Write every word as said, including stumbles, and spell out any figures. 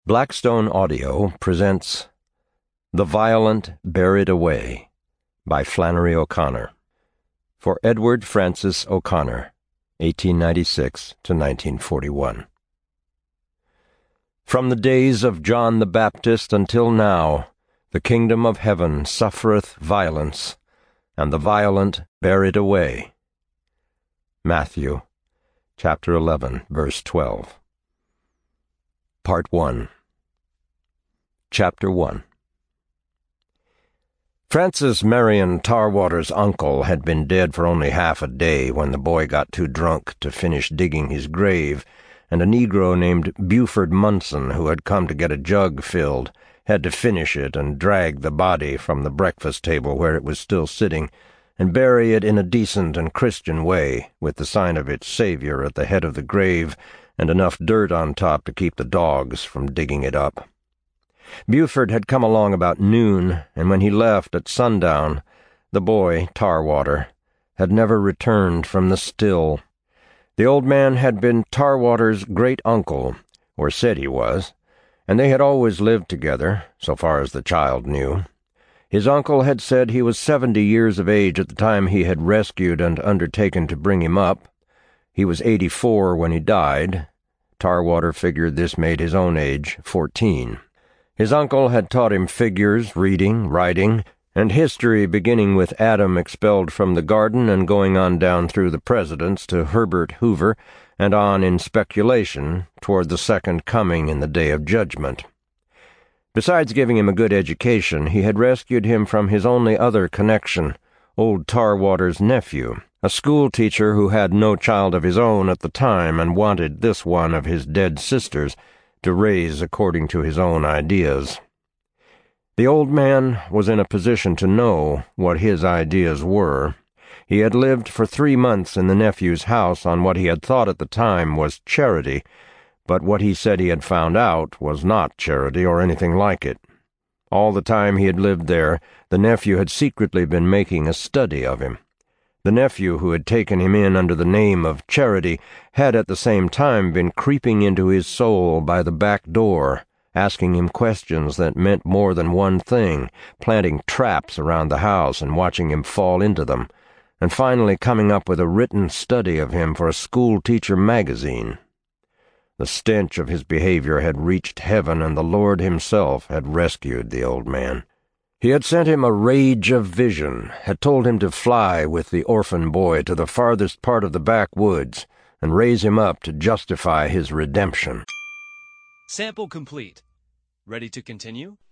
Blackstone Audio presents The Violent Bear It Away by Flannery O'Connor. For Edward Francis O'Connor, eighteen ninety-six to nineteen forty-one. From the days of John the Baptist until now, the kingdom of heaven suffereth violence, and the violent bear it away. Matthew, chapter eleven, verse twelve. Part one. Chapter one. Francis Marion Tarwater's uncle had been dead for only half a day when the boy got too drunk to finish digging his grave, and a Negro named Buford Munson, who had come to get a jug filled, had to finish it and drag the body from the breakfast table where it was still sitting, and bury it in a decent and Christian way, with the sign of its Savior at the head of the grave, and enough dirt on top to keep the dogs from digging it up. Buford had come along about noon, and when he left at sundown, the boy, Tarwater, had never returned from the still. The old man had been Tarwater's great-uncle, or said he was, and they had always lived together, so far as the child knew. His uncle had said he was seventy years of age at the time he had rescued and undertaken to bring him up. He was eighty-four when he died. Tarwater figured this made his own age fourteen. His uncle had taught him figures, reading, writing, and history, beginning with Adam expelled from the garden and going on down through the presidents to Herbert Hoover, and on in speculation toward the second coming in the day of judgment. Besides giving him a good education, he had rescued him from his only other connection, old Tarwater's nephew, a school teacher who had no child of his own at the time and wanted this one of his dead sisters to raise according to his own ideas. The old man was in a position to know what his ideas were. He had lived for three months in the nephew's house on what he had thought at the time was charity, but what he said he had found out was not charity or anything like it. All the time he had lived there, the nephew had secretly been making a study of him. The nephew who had taken him in under the name of charity had at the same time been creeping into his soul by the back door, asking him questions that meant more than one thing, planting traps around the house and watching him fall into them, and finally coming up with a written study of him for a school-teacher magazine. The stench of his behavior had reached heaven, and the Lord himself had rescued the old man. He had sent him a rage of vision, had told him to fly with the orphan boy to the farthest part of the backwoods and raise him up to justify his redemption. Sample complete. Ready to continue?